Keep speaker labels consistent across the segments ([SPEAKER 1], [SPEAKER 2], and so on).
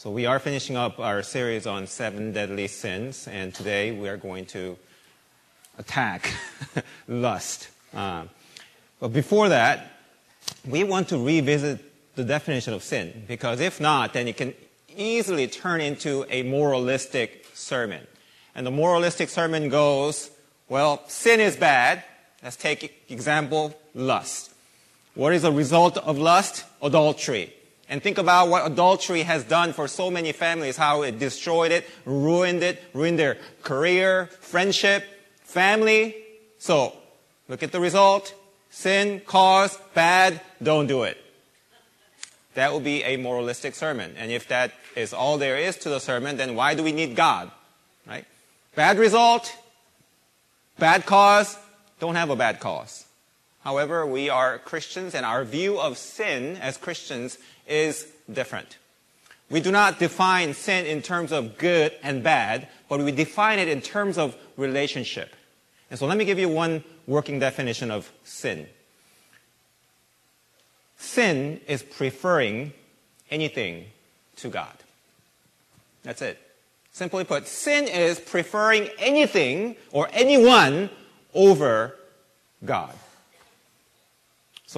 [SPEAKER 1] So we are finishing up our series on 7 deadly sins, and today we are going to attack lust. But before that, we want to revisit the definition of sin, because if not, then it can easily turn into a moralistic sermon. And the moralistic sermon goes, well, sin is bad. Let's take example, lust. What is the result of lust? Adultery. And think about what adultery has done for so many families, how it destroyed it, ruined their career, friendship, family. So, look at the result. Sin, cause, bad, don't do it. That would be a moralistic sermon. And if that is all there is to the sermon, then why do we need God? Right? Bad result, bad cause, don't have a bad cause. However, we are Christians, and our view of sin as Christians is different. We do not define sin in terms of good and bad, but we define it in terms of relationship. And so let me give you one working definition of sin. Sin is preferring anything to God. That's it. Simply put, sin is preferring anything or anyone over God. So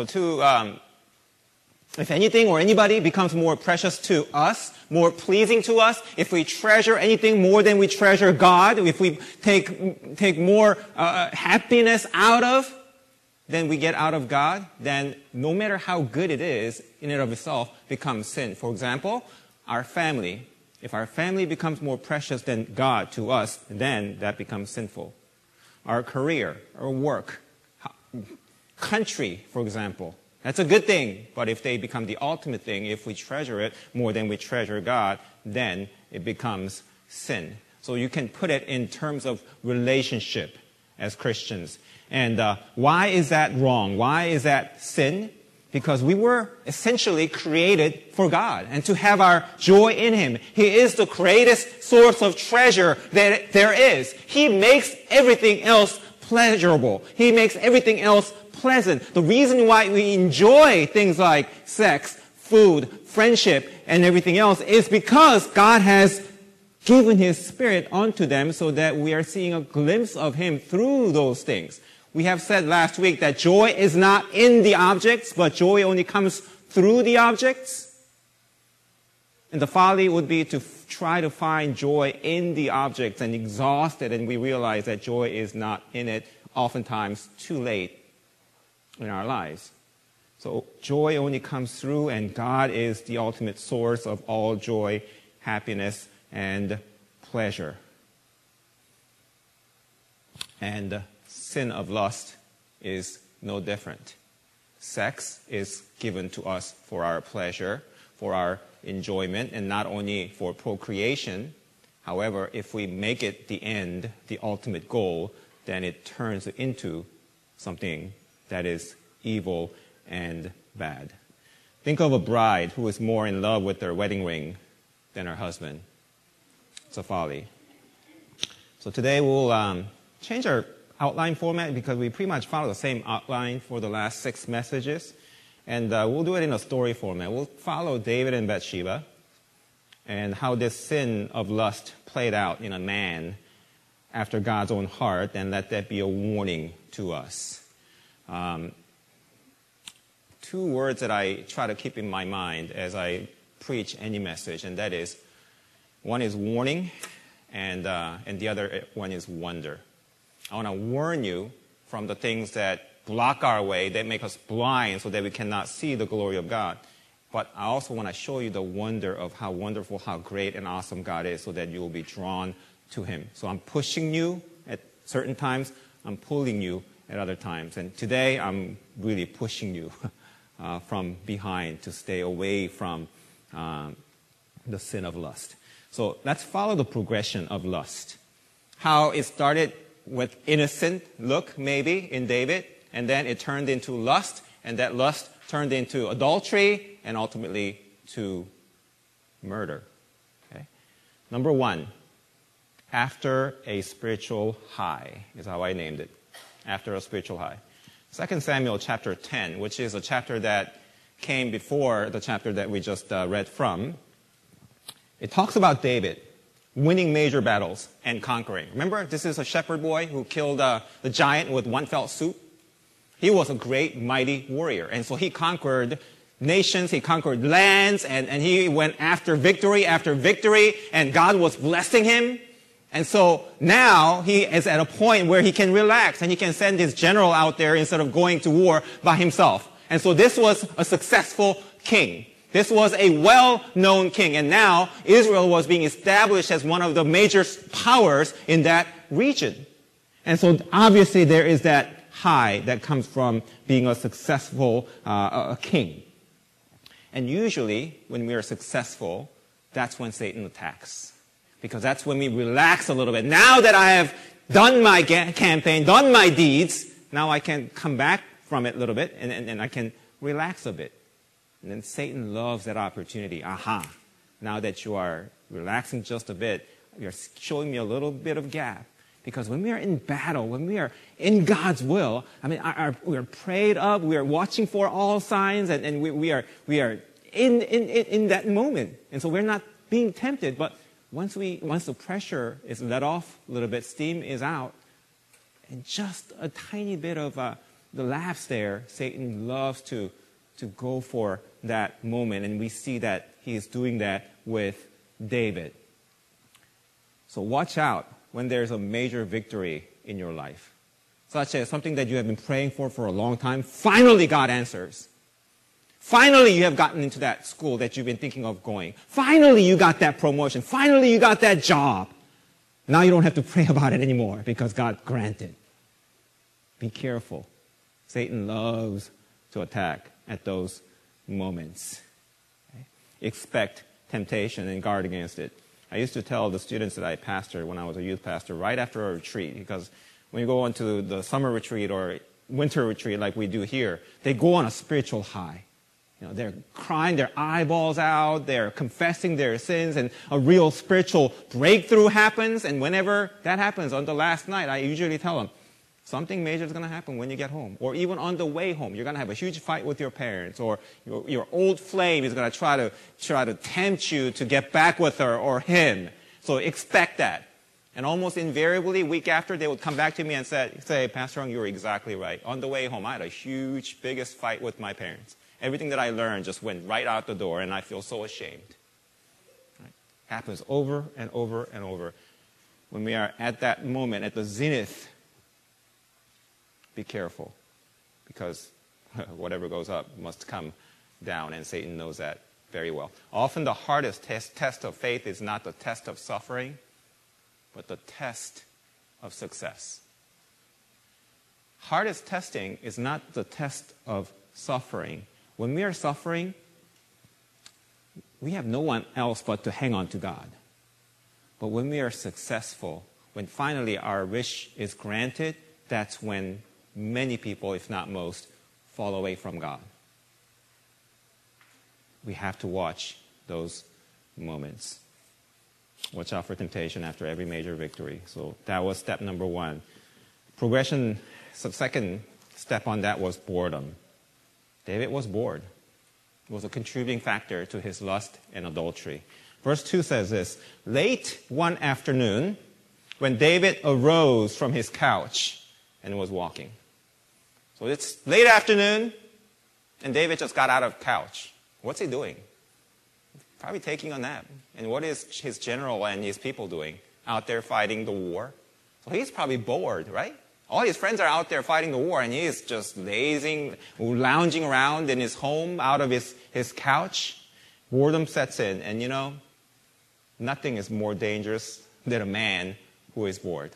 [SPEAKER 1] if anything or anybody becomes more precious to us, more pleasing to us, if we treasure anything more than we treasure God, if we take more happiness out of than we get out of God, then no matter how good it is, in and of itself becomes sin. For example, our family. If our family becomes more precious than God to us, then that becomes sinful. Our career, our work, country, for example. That's a good thing, but if they become the ultimate thing, if we treasure it more than we treasure God, then it becomes sin. So you can put it in terms of relationship as Christians. And why is that wrong? Why is that sin? Because we were essentially created for God and to have our joy in Him. He is the greatest source of treasure that there is. He makes everything else pleasurable. He makes everything else pleasant. The reason why we enjoy things like sex, food, friendship, and everything else is because God has given His Spirit onto them so that we are seeing a glimpse of Him through those things. We have said last week that joy is not in the objects, but joy only comes through the objects. And the folly would be to try to find joy in the objects and exhaust it, and we realize that joy is not in it, oftentimes too late in our lives. So joy only comes through, and God is the ultimate source of all joy, happiness, and pleasure. And sin of lust is no different. Sex is given to us for our pleasure, for our enjoyment, and not only for procreation. However, if we make it the end, the ultimate goal, then it turns into something that is evil and bad. Think of a bride who is more in love with their wedding ring than her husband. It's a folly. So today we'll change our outline format because we pretty much follow the same outline for the last 6 messages. And we'll do it in a story format. We'll follow David and Bathsheba and how this sin of lust played out in a man after God's own heart, and let that be a warning to us. 2 words that I try to keep in my mind as I preach any message, and that is, one is warning, and the other one is wonder. I want to warn you from the things that block our way, that make us blind so that we cannot see the glory of God. But I also want to show you the wonder of how wonderful, how great and awesome God is so that you will be drawn to Him. So I'm pushing you at certain times, I'm pulling you at other times. And today I'm really pushing you from behind to stay away from the sin of lust. So let's follow the progression of lust. How it started with innocent look, maybe, in David, and then it turned into lust, and that lust turned into adultery, and ultimately to murder. Okay? Number 1, after a spiritual high, is how I named it. After a spiritual high. 2 Samuel chapter 10, which is a chapter that came before the chapter that we just read from. It talks about David winning major battles and conquering. Remember, this is a shepherd boy who killed the giant with one fell swoop. He was a great, mighty warrior. And so he conquered nations, he conquered lands, and he went after victory, and God was blessing him. And so now he is at a point where he can relax and he can send his general out there instead of going to war by himself. And so this was a successful king. This was a well-known king. And now Israel was being established as one of the major powers in that region. And so obviously there is that high that comes from being a successful king. And usually when we are successful, that's when Satan attacks. Because that's when we relax a little bit. Now that I have done my campaign, done my deeds, now I can come back from it a little bit and I can relax a bit. And then Satan loves that opportunity. Aha, now that you are relaxing just a bit, you're showing me a little bit of gap. Because when we are in battle, when we are in God's will, I mean, we are prayed up, we are watching for all signs, and we are in that moment. And so we're not being tempted, but once the pressure is let off a little bit, steam is out, and just a tiny bit of the laughs there, Satan loves to go for that moment. And we see that he is doing that with David. So watch out when there's a major victory in your life, such as something that you have been praying for a long time. Finally, God answers. Finally, you have gotten into that school that you've been thinking of going. Finally, you got that promotion. Finally, you got that job. Now you don't have to pray about it anymore because God granted. Be careful. Satan loves to attack at those moments. Okay? Expect temptation and guard against it. I used to tell the students that I pastored when I was a youth pastor right after a retreat, because when you go on to the summer retreat or winter retreat like we do here, they go on a spiritual high. You know, they're crying their eyeballs out, they're confessing their sins, and a real spiritual breakthrough happens. And whenever that happens on the last night, I usually tell them, something major is going to happen when you get home. Or even on the way home, you're going to have a huge fight with your parents, or your old flame is going to try to tempt you to get back with her or him. So expect that. And almost invariably, week after, they would come back to me and say, Pastor Hung, you were exactly right. On the way home, I had a biggest fight with my parents. Everything that I learned just went right out the door, and I feel so ashamed. Right? Happens over and over and over. When we are at that moment, at the zenith, be careful, because whatever goes up must come down, and Satan knows that very well. Often the hardest test of faith is not the test of suffering, but the test of success. Hardest testing is not the test of suffering. When we are suffering, we have no one else but to hang on to God. But when we are successful, when finally our wish is granted, that's when many people, if not most, fall away from God. We have to watch those moments. Watch out for temptation after every major victory. So that was step number one. Progression, so second step on that was boredom. David was bored. It was a contributing factor to his lust and adultery. Verse 2 says this, late one afternoon, when David arose from his couch and was walking. So it's late afternoon, and David just got out of couch. What's he doing? Probably taking a nap. And what is his general and his people doing? Out there fighting the war. So he's probably bored, right? All his friends are out there fighting the war, and he is just lounging around in his home, out of his couch. Boredom sets in, and you know, nothing is more dangerous than a man who is bored.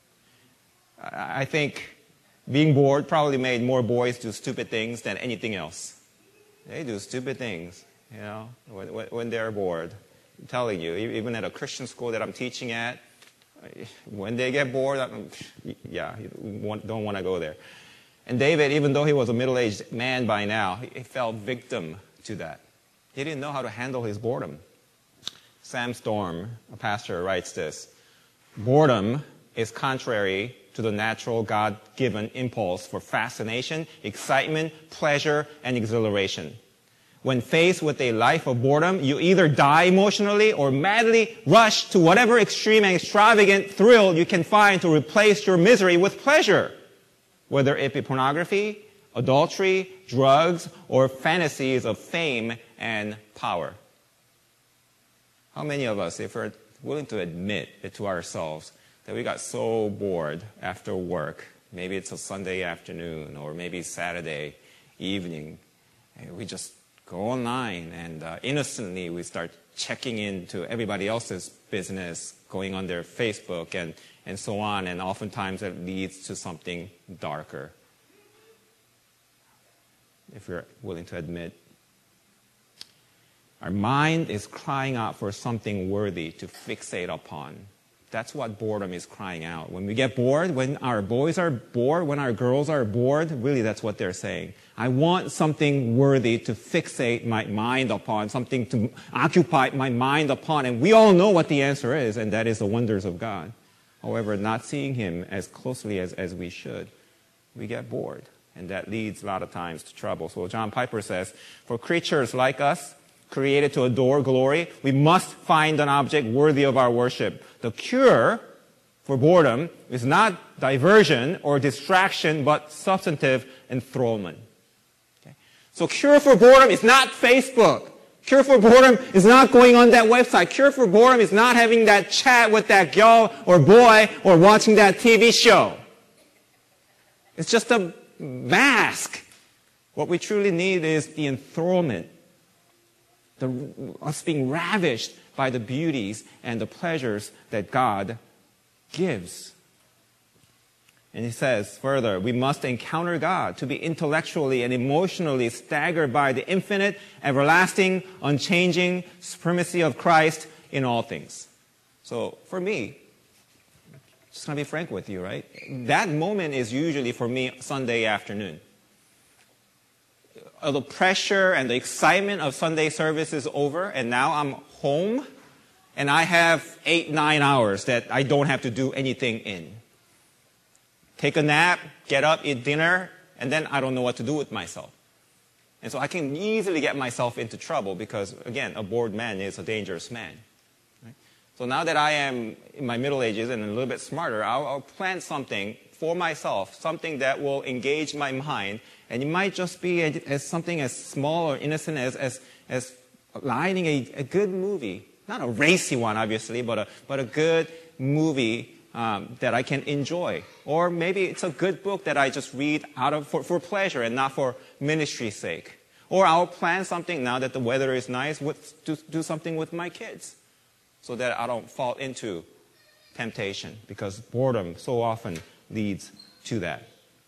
[SPEAKER 1] I think being bored probably made more boys do stupid things than anything else. They do stupid things, you know, when they're bored. I'm telling you, even at a Christian school that I'm teaching at, when they get bored, you don't want to go there. And David, even though he was a middle-aged man by now, he fell victim to that. He didn't know how to handle his boredom. Sam Storm, a pastor, writes this, boredom is contrary to the natural God-given impulse for fascination, excitement, pleasure, and exhilaration. When faced with a life of boredom, you either die emotionally or madly rush to whatever extreme and extravagant thrill you can find to replace your misery with pleasure, whether it be pornography, adultery, drugs, or fantasies of fame and power. How many of us, if we're willing to admit it to ourselves, that we got so bored after work, maybe it's a Sunday afternoon or maybe Saturday evening, and we just go online and innocently we start checking into everybody else's business, going on their Facebook and so on, and oftentimes it leads to something darker. If you're willing to admit, our mind is crying out for something worthy to fixate upon. That's what boredom is crying out. When we get bored, when our boys are bored, when our girls are bored, really that's what they're saying. I want something worthy to fixate my mind upon, something to occupy my mind upon. And we all know what the answer is, and that is the wonders of God. However, not seeing Him as closely as we should, we get bored. And that leads a lot of times to trouble. So John Piper says, for creatures like us, created to adore glory, we must find an object worthy of our worship. The cure for boredom is not diversion or distraction, but substantive enthrallment. Okay? So cure for boredom is not Facebook. Cure for boredom is not going on that website. Cure for boredom is not having that chat with that girl or boy or watching that TV show. It's just a mask. What we truly need is the enthrallment. Us being ravished by the beauties and the pleasures that God gives. And he says further, we must encounter God to be intellectually and emotionally staggered by the infinite, everlasting, unchanging supremacy of Christ in all things. So for me, just going to be frank with you, right? That moment is usually for me Sunday afternoon. The pressure and the excitement of Sunday service is over, and now I'm home, and I have 8-9 hours that I don't have to do anything in. Take a nap, get up, eat dinner, and then I don't know what to do with myself. And so I can easily get myself into trouble because, again, a bored man is a dangerous man. Right? So now that I am in my middle ages and a little bit smarter, I'll plan something for myself, something that will engage my mind. And it might just be as something as small or innocent as lighting a good movie. Not a racy one, obviously, but a good movie that I can enjoy. Or maybe it's a good book that I just read for pleasure and not for ministry's sake. Or I'll plan something now that the weather is nice, to do something with my kids so that I don't fall into temptation, because boredom so often leads to that.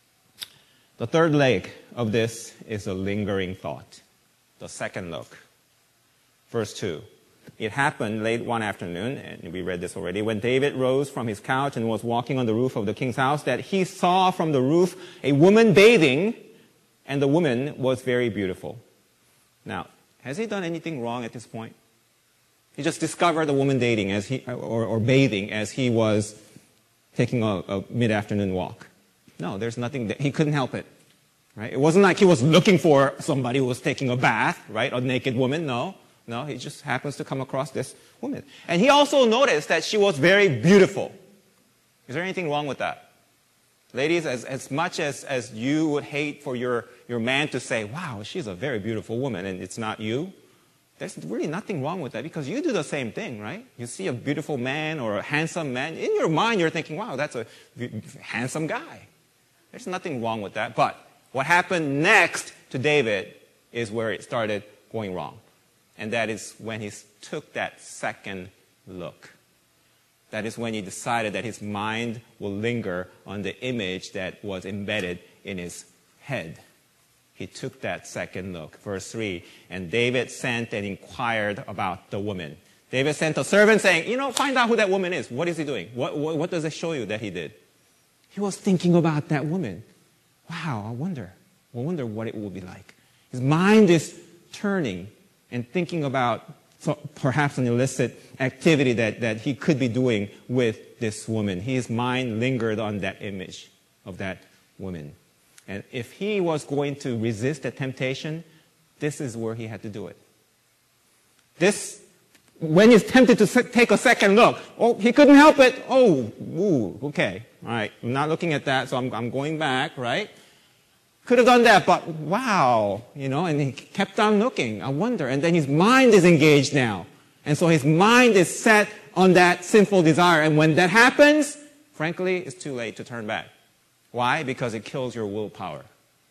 [SPEAKER 1] The third leg of this is a lingering thought. The second look. Verse 2. It happened late one afternoon, and we read this already, when David rose from his couch and was walking on the roof of the king's house, that he saw from the roof a woman bathing, and the woman was very beautiful. Now, has he done anything wrong at this point? He just discovered a woman dating or bathing as he was taking a mid-afternoon walk. No, there's nothing that he couldn't help it. Right? It wasn't like he was looking for somebody who was taking a bath, right? A naked woman. No, he just happens to come across this woman. And he also noticed that she was very beautiful. Is there anything wrong with that? Ladies, as much as you would hate for your man to say, wow, she's a very beautiful woman, and it's not you, there's really nothing wrong with that, because you do the same thing, right? You see a beautiful man or a handsome man, in your mind you're thinking, wow, that's a handsome guy. There's nothing wrong with that. But what happened next to David is where it started going wrong. And that is when he took that second look. That is when he decided that his mind will linger on the image that was embedded in his head. He took that second look. Verse 3, and David sent and inquired about the woman. David sent a servant saying, find out who that woman is. What is he doing? What does it show you that he did? He was thinking about that woman. Wow, I wonder what it will be like. His mind is turning and thinking about perhaps an illicit activity that he could be doing with this woman. His mind lingered on that image of that woman. And if he was going to resist the temptation, this is where he had to do it. When he's tempted to take a second look, he couldn't help it. Okay, all right, I'm not looking at that, so I'm going back, right? Could have done that, but wow, and he kept on looking. I wonder, and then his mind is engaged now. And so his mind is set on that sinful desire, and when that happens, frankly, it's too late to turn back. Why? Because it kills your willpower.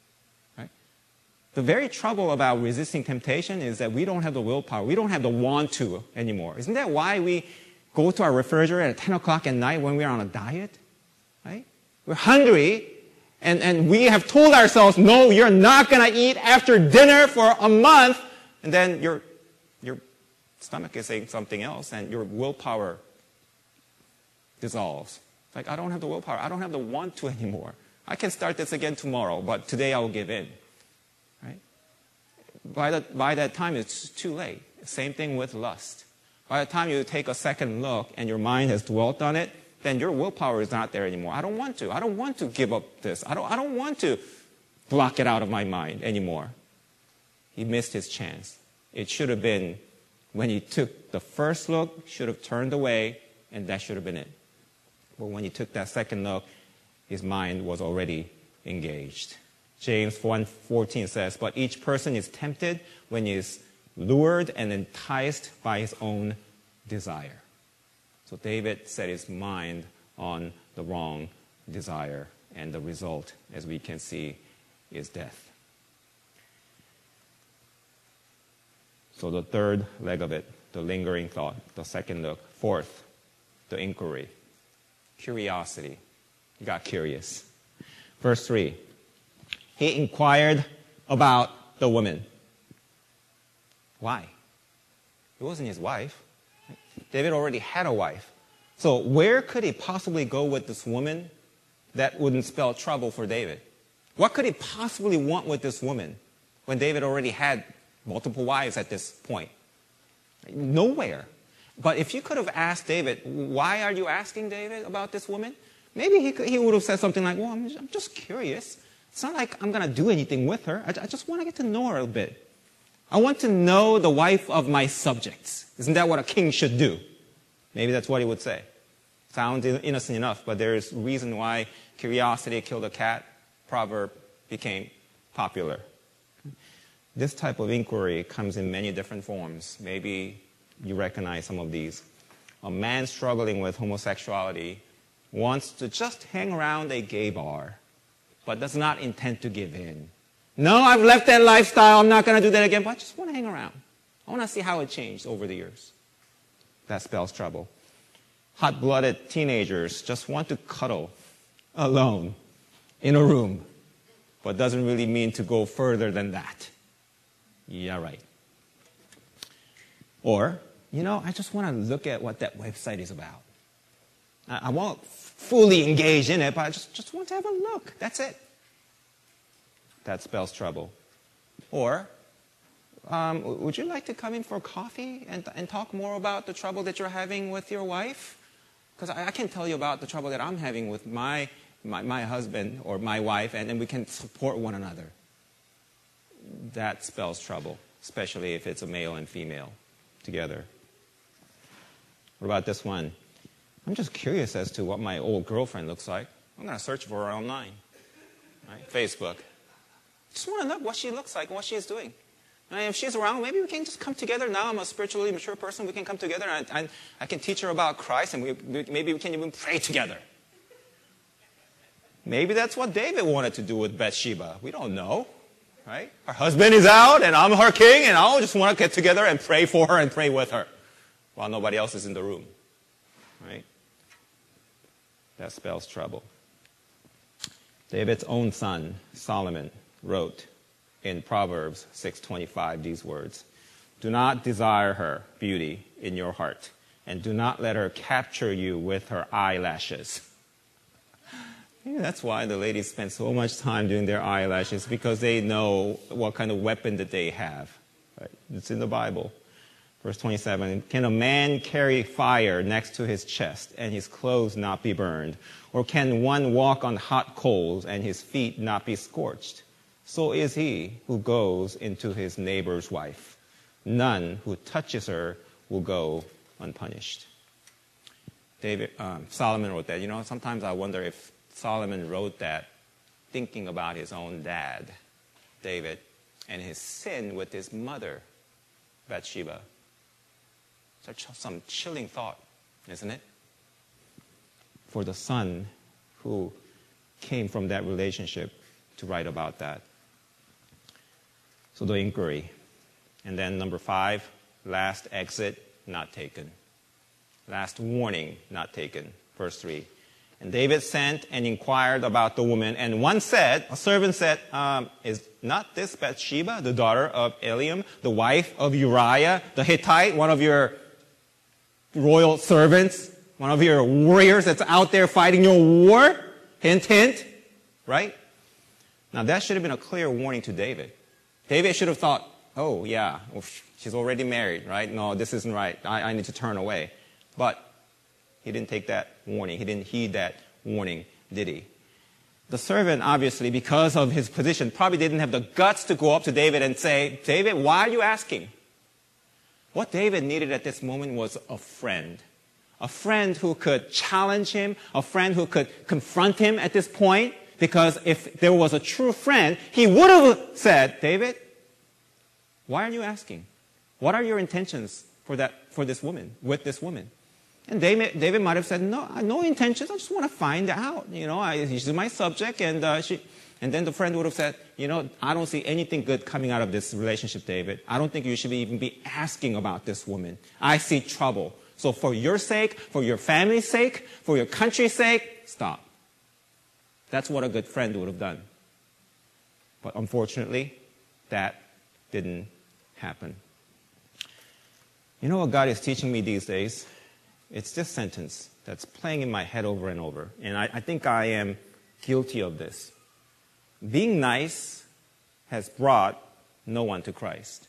[SPEAKER 1] The very trouble about resisting temptation is that we don't have the willpower. We don't have the want to anymore. Isn't that why we go to our refrigerator at 10 o'clock at night when we're on a diet? Right? We're hungry, and we have told ourselves, no, you're not going to eat after dinner for a month, and then your stomach is saying something else, and your willpower dissolves. It's like, I don't have the willpower. I don't have the want to anymore. I can start this again tomorrow, but today I will give in. By that time, it's too late. Same thing with lust. By the time you take a second look and your mind has dwelt on it, then your willpower is not there anymore. I don't want to. I don't want to give up this. I don't want to block it out of my mind anymore. He missed his chance. It should have been when he took the first look, should have turned away, and that should have been it. But when he took that second look, his mind was already engaged. James 1:14 says, but each person is tempted when he is lured and enticed by his own desire. So David set his mind on the wrong desire, and the result, as we can see, is death. So the third leg of it, the lingering thought, the second look. Fourth, the inquiry, curiosity. He got curious. Verse 3. He inquired about the woman. Why? It wasn't his wife. David already had a wife. So where could he possibly go with this woman that wouldn't spell trouble for David? What could he possibly want with this woman when David already had multiple wives at this point? Nowhere. But if you could have asked David, why are you asking David about this woman? Maybe he would have said something like, well, I'm just curious. It's not like I'm going to do anything with her. I just want to get to know her a bit. I want to know the wife of my subjects. Isn't that what a king should do? Maybe that's what he would say. Sounds innocent enough, but there's reason why curiosity killed a cat proverb became popular. This type of inquiry comes in many different forms. Maybe you recognize some of these. A man struggling with homosexuality wants to just hang around a gay bar, but does not intend to give in. No, I've left that lifestyle. I'm not going to do that again, but I just want to hang around. I want to see how it changed over the years. That spells trouble. Hot-blooded teenagers just want to cuddle alone in a room, but doesn't really mean to go further than that. Yeah, right. Or, I just want to look at what that website is about. I won't fully engage in it, but I just want to have a look. That's it. That spells trouble. Or, would you like to come in for coffee and talk more about the trouble that you're having with your wife? Because I can tell you about the trouble that I'm having with my husband or my wife, and then we can support one another. That spells trouble, especially if it's a male and female together. What about this one? I'm just curious as to what my old girlfriend looks like. I'm going to search for her online. Right? Facebook. Just want to know what she looks like and what she's doing. And if she's around, maybe we can just come together. Now I'm a spiritually mature person. We can come together and I can teach her about Christ, and maybe we can even pray together. Maybe that's what David wanted to do with Bathsheba. We don't know. Right? Her husband is out, and I'm her king, and I just want to get together and pray for her and pray with her while nobody else is in the room. Right? That spells trouble. David's own son, Solomon, wrote in Proverbs 6:25 these words, "Do not desire her beauty in your heart, and do not let her capture you with her eyelashes." Maybe that's why the ladies spend so much time doing their eyelashes, because they know what kind of weapon that they have. Right? It's in the Bible. Verse 27, "Can a man carry fire next to his chest and his clothes not be burned? Or can one walk on hot coals and his feet not be scorched? so is he who goes into his neighbor's wife. None who touches her will go unpunished. Solomon wrote that. Sometimes I wonder if Solomon wrote that thinking about his own dad, David, and his sin with his mother, Bathsheba. Such some chilling thought, isn't it? For the son who came from that relationship to write about that. So the inquiry. And then number 5, last exit not taken. Last warning not taken. Verse 3. And David sent and inquired about the woman. And a servant said, is not this Bathsheba, the daughter of Eliam, the wife of Uriah the Hittite, one of your royal servants, one of your warriors that's out there fighting your war? Hint, hint. Right? Now that should have been a clear warning to David. David should have thought, oh yeah, she's already married, right? No, this isn't right. I need to turn away. But he didn't take that warning. He didn't heed that warning, did he? The servant, obviously, because of his position, probably didn't have the guts to go up to David and say, David, why are you asking? What David needed at this moment was a friend who could challenge him, a friend who could confront him at this point, because if there was a true friend, he would have said, David, why are you asking? What are your intentions for this woman, with this woman? And David might have said, no intentions. I just want to find out. She's my subject. And then the friend would have said, I don't see anything good coming out of this relationship, David. I don't think you should even be asking about this woman. I see trouble. So for your sake, for your family's sake, for your country's sake, stop. That's what a good friend would have done. But unfortunately, that didn't happen. You know what God is teaching me these days? It's this sentence that's playing in my head over and over. And I think I am guilty of this. Being nice has brought no one to Christ.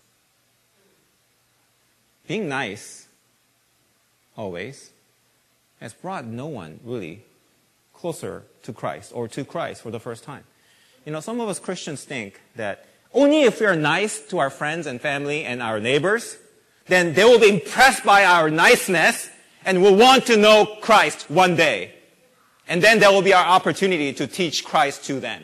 [SPEAKER 1] Being nice, always, has brought no one really closer to Christ or to Christ for the first time. Some of us Christians think that only if we are nice to our friends and family and our neighbors, then they will be impressed by our niceness and will want to know Christ one day. And then there will be our opportunity to teach Christ to them.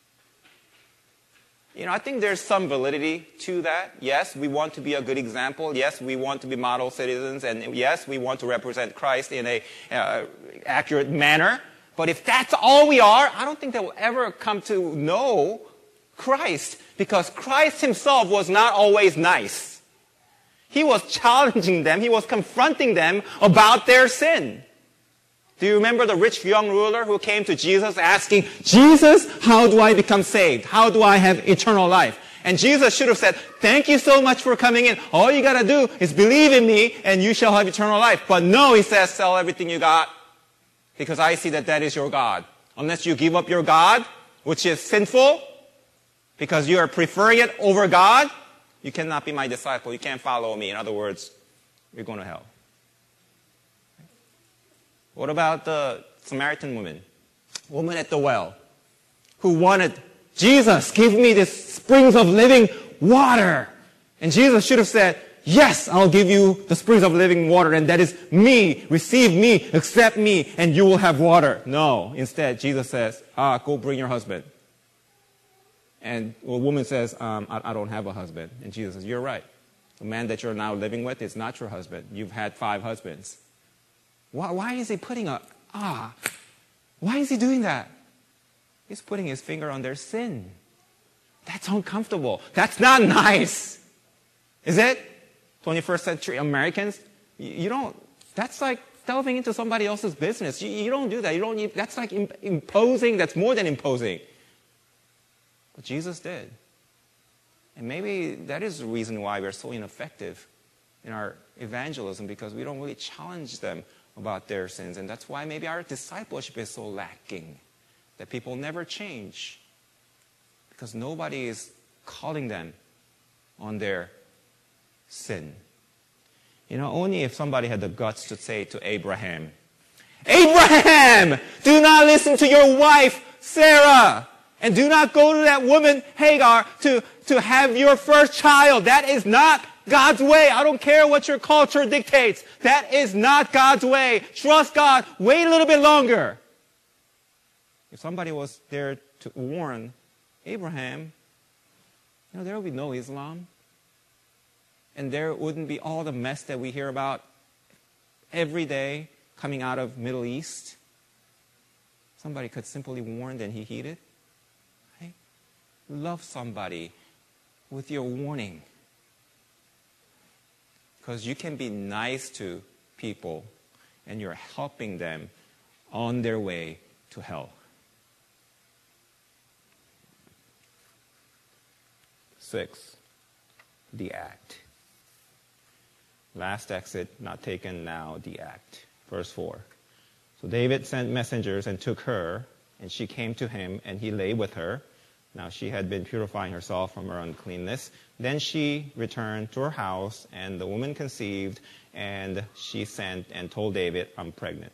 [SPEAKER 1] I think there's some validity to that. Yes, we want to be a good example. Yes, we want to be model citizens. And yes, we want to represent Christ in a accurate manner. But if that's all we are, I don't think they will ever come to know Christ. Because Christ himself was not always nice. He was challenging them. He was confronting them about their sin. Do you remember the rich young ruler who came to Jesus asking, Jesus, how do I become saved? How do I have eternal life? And Jesus should have said, thank you so much for coming in. All you got to do is believe in me and you shall have eternal life. But no, he says, sell everything you got because I see that is your God. Unless you give up your God, which is sinful, because you are preferring it over God, you cannot be my disciple. You can't follow me. In other words, you're going to hell. What about the Samaritan woman at the well, who wanted, Jesus, give me this springs of living water. And Jesus should have said, yes, I'll give you the springs of living water, and that is me. Receive me, accept me, and you will have water. No, instead, Jesus says, go bring your husband. And a woman says, I don't have a husband. And Jesus says, you're right. The man that you're now living with is not your husband. You've had 5 husbands. Why is he why is he doing that? He's putting his finger on their sin. That's uncomfortable. That's not nice. Is it? 21st century Americans, that's like delving into somebody else's business. You don't do that. That's like imposing. That's more than imposing. But Jesus did. And maybe that is the reason why we're so ineffective in our evangelism, because we don't really challenge them about their sins. And that's why maybe our discipleship is so lacking, that people never change, because nobody is calling them on their sin. Only if somebody had the guts to say to Abraham, Abraham, do not listen to your wife, Sarah. And do not go to that woman, Hagar, to have your first child. That is not God's way. I don't care what your culture dictates. That is not God's way. Trust God. Wait a little bit longer. If somebody was there to warn Abraham, there would be no Islam. And there wouldn't be all the mess that we hear about every day coming out of Middle East. Somebody could simply warn, then he heeded. Right? Love somebody with your warning. Because you can be nice to people and you're helping them on their way to hell. 6, the act. Last exit, not taken, now the act. Verse 4. So David sent messengers and took her, and she came to him, and he lay with her. Now she had been purifying herself from her uncleanness. Then she returned to her house, and the woman conceived, and she sent and told David, I'm pregnant.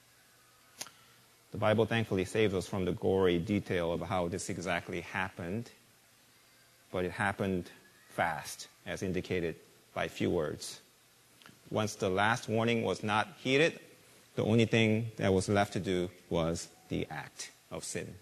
[SPEAKER 1] The Bible thankfully saves us from the gory detail of how this exactly happened, but it happened fast, as indicated by few words. Once the last warning was not heeded, the only thing that was left to do was the act of sin.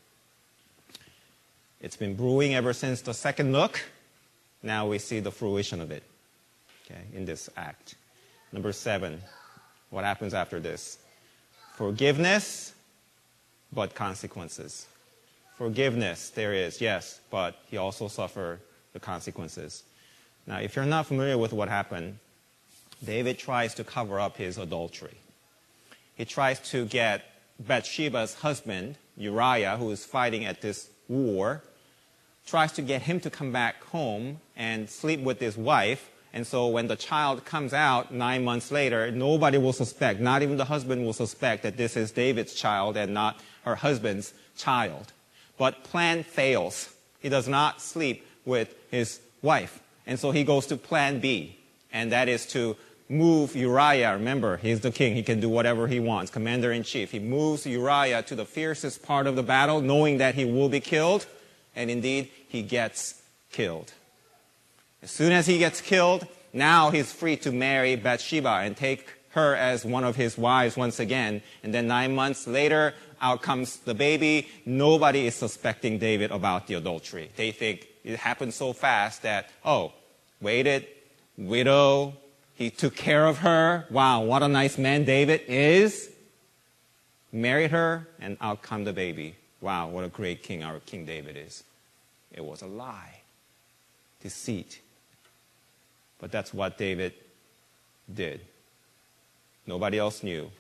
[SPEAKER 1] It's been brewing ever since the second look. Now we see the fruition of it, in this act. Number 7, what happens after this? Forgiveness, but consequences. Forgiveness, there is, yes, but he also suffered the consequences. Now, if you're not familiar with what happened, David tries to cover up his adultery. He tries to get Bathsheba's husband, Uriah, who is fighting at this war, tries to get him to come back home and sleep with his wife. And so when the child comes out 9 months later, nobody will suspect, not even the husband will suspect that this is David's child and not her husband's child. But plan fails. He does not sleep with his wife. And so he goes to plan B, and that is to move Uriah. Remember, he's the king. He can do whatever he wants, commander-in-chief. He moves Uriah to the fiercest part of the battle, knowing that he will be killed. And indeed, he gets killed. As soon as he gets killed, now he's free to marry Bathsheba and take her as one of his wives once again. And then 9 months later, out comes the baby. Nobody is suspecting David about the adultery. They think it happened so fast that, waited, widow, he took care of her. Wow, what a nice man David is. Married her, and out come the baby. Wow, what a great king our King David is. It was a lie. Deceit. But that's what David did. Nobody else knew.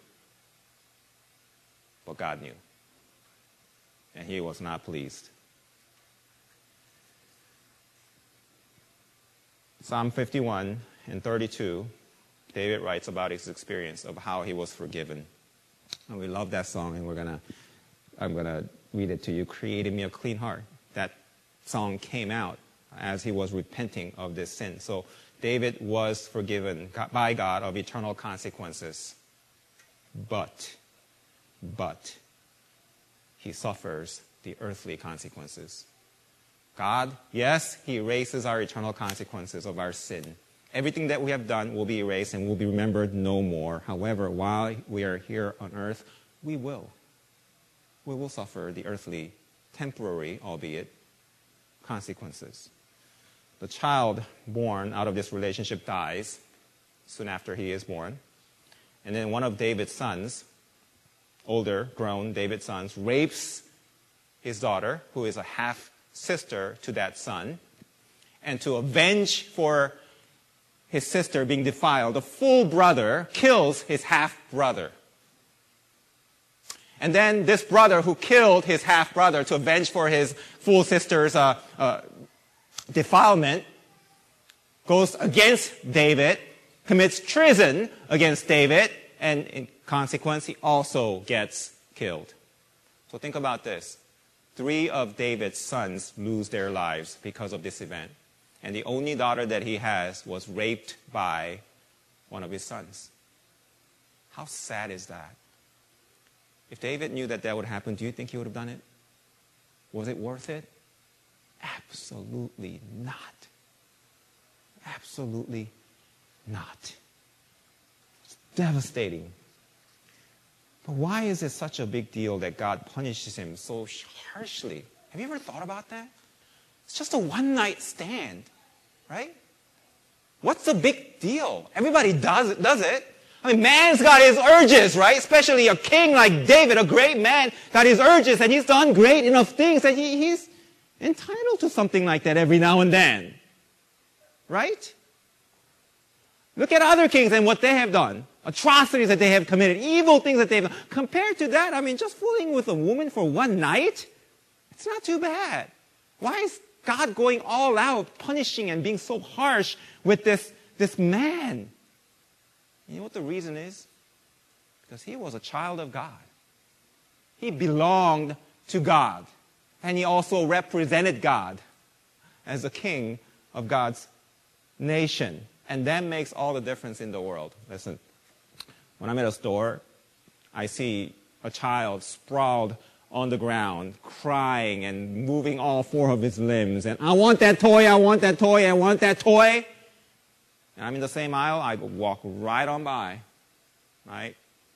[SPEAKER 1] But God knew. And he was not pleased. Psalm 51 and 32, David writes about his experience of how he was forgiven. And we love that song, and I'm going to read it to you. Created me a clean heart. That song came out as he was repenting of this sin. So David was forgiven by God of eternal consequences. But he suffers the earthly consequences. God, yes, he erases our eternal consequences of our sin. Everything that we have done will be erased and will be remembered no more. However, while we are here on earth, we will suffer the earthly, temporary, albeit, consequences. The child born out of this relationship dies soon after he is born. And then one of David's sons, older, grown David's sons, rapes his daughter, who is a half-sister to that son. And to avenge for his sister being defiled, the full brother kills his half-brother. And then this brother who killed his half-brother to avenge for his full sister's defilement goes against David, commits treason against David, and in consequence, he also gets killed. So think about this. 3 of David's sons lose their lives because of this event. And the only daughter that he has was raped by one of his sons. How sad is that? If David knew that would happen, do you think he would have done it? Was it worth it? Absolutely not. Absolutely not. It's devastating. But why is it such a big deal that God punishes him so harshly? Have you ever thought about that? It's just a one-night stand, right? What's the big deal? Everybody does it. I mean, man's got his urges, right? Especially a king like David, a great man, got his urges, and he's done great enough things that he's entitled to something like that every now and then. Right? Look at other kings and what they have done. Atrocities that they have committed, evil things that they've done. Compared to that, I mean, just fooling with a woman for one night, it's not too bad. Why is God going all out, punishing and being so harsh with this man? You know what the reason is? Because he was a child of God. He belonged to God. And he also represented God as a king of God's nation. And that makes all the difference in the world. Listen, when I'm at a store, I see a child sprawled on the ground, crying and moving all four of his limbs. And I want that toy, I want that toy, I want that toy. And I'm in the same aisle, I walk right on by. Right?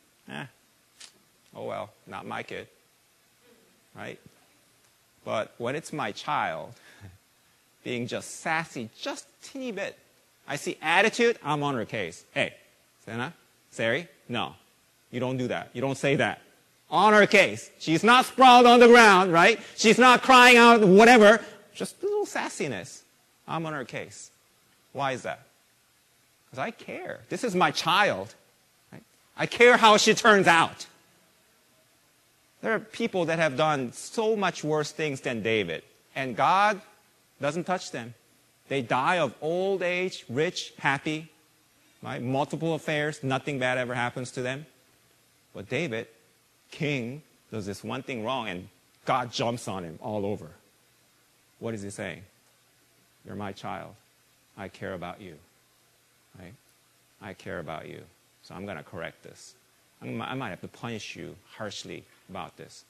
[SPEAKER 1] Oh well, not my kid. Right? But when it's my child, being just sassy, just a teeny bit, I see attitude, I'm on her case. Hey, Senna, Sari, no, you don't do that. You don't say that. On her case. She's not sprawled on the ground, right? She's not crying out, whatever. Just a little sassiness. I'm on her case. Why is that? Because I care. This is my child. Right? I care how she turns out. There are people that have done so much worse things than David, and God doesn't touch them. They die of old age, rich, happy, right? Multiple affairs, nothing bad ever happens to them. But David, king, does this one thing wrong, and God jumps on him all over. What is he saying? You're my child. I care about you. Right? I care about you. So I'm going to correct this. I might have to punish you harshly about this.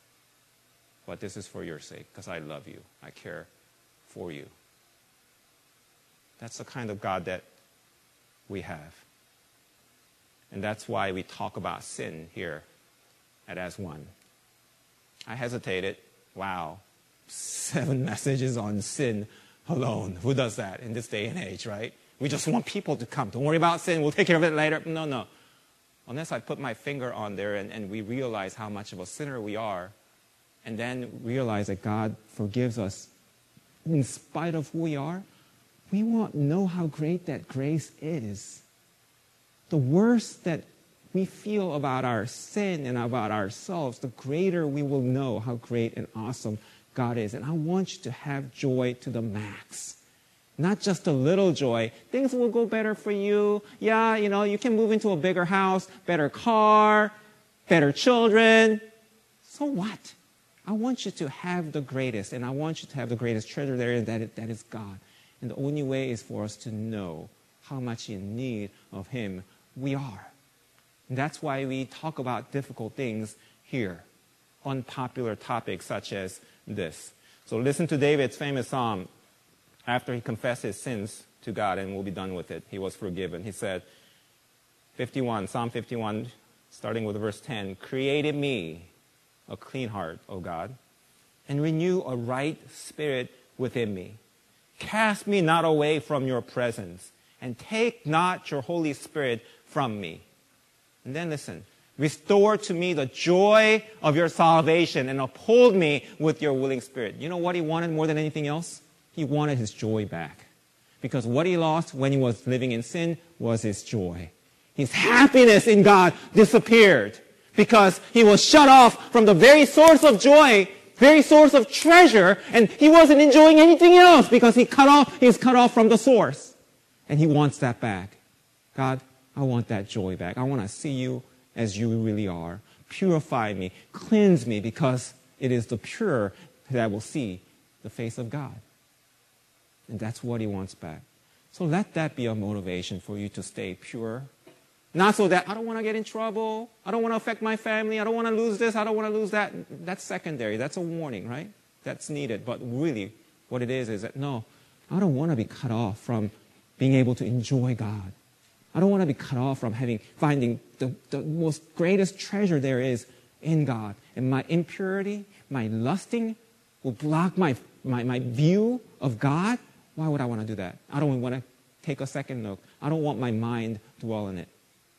[SPEAKER 1] But this is for your sake, because I love you. I care for you. That's the kind of God that we have. And that's why we talk about sin here at As One. I hesitated. Wow. 7 messages on sin alone. Who does that in this day and age, right? We just want people to come. Don't worry about sin. We'll take care of it later. No. Unless I put my finger on there and we realize how much of a sinner we are, and then realize that God forgives us in spite of who we are, we won't know how great that grace is. The worse that we feel about our sin and about ourselves, the greater we will know how great and awesome God is. And I want you to have joy to the max. Not just a little joy. Things will go better for you. Yeah, you can move into a bigger house, better car, better children. So what? I want you to have the greatest, and I want you to have the greatest treasure there, and that is God. And the only way is for us to know how much in need of Him we are. And that's why we talk about difficult things here, unpopular topics such as this. So listen to David's famous psalm. After he confessed his sins to God, and we'll be done with it, he was forgiven. He said, Psalm 51, starting with verse 10, "Create in me a clean heart, O God, and renew a right spirit within me. Cast me not away from your presence, and take not your Holy Spirit from me." And then listen, "Restore to me the joy of your salvation, and uphold me with your willing spirit." You know what he wanted more than anything else? He wanted his joy back. Because what he lost when he was living in sin was his joy. His happiness in God disappeared because he was shut off from the very source of joy, very source of treasure, and he wasn't enjoying anything else because he's cut off from the source. And he wants that back. God, I want that joy back. I want to see you as you really are. Purify me, cleanse me, because it is the pure that will see the face of God. And that's what he wants back. So let that be a motivation for you to stay pure. Not so that I don't want to get in trouble. I don't want to affect my family. I don't want to lose this. I don't want to lose that. That's secondary. That's a warning, right? that's needed. But really, what it is that, no, I don't want to be cut off from being able to enjoy God. I don't want to be cut off from finding the most greatest treasure there is in God. And my impurity, my lusting will block my view of God. Why would I want to do that? I don't want to take a second look. I don't want my mind to dwell in it.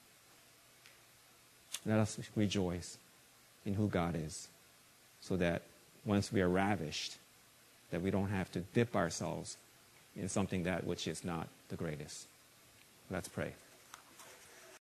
[SPEAKER 1] Let us rejoice in who God is, so that once we are ravished, that we don't have to dip ourselves in something that which is not the greatest. Let's pray.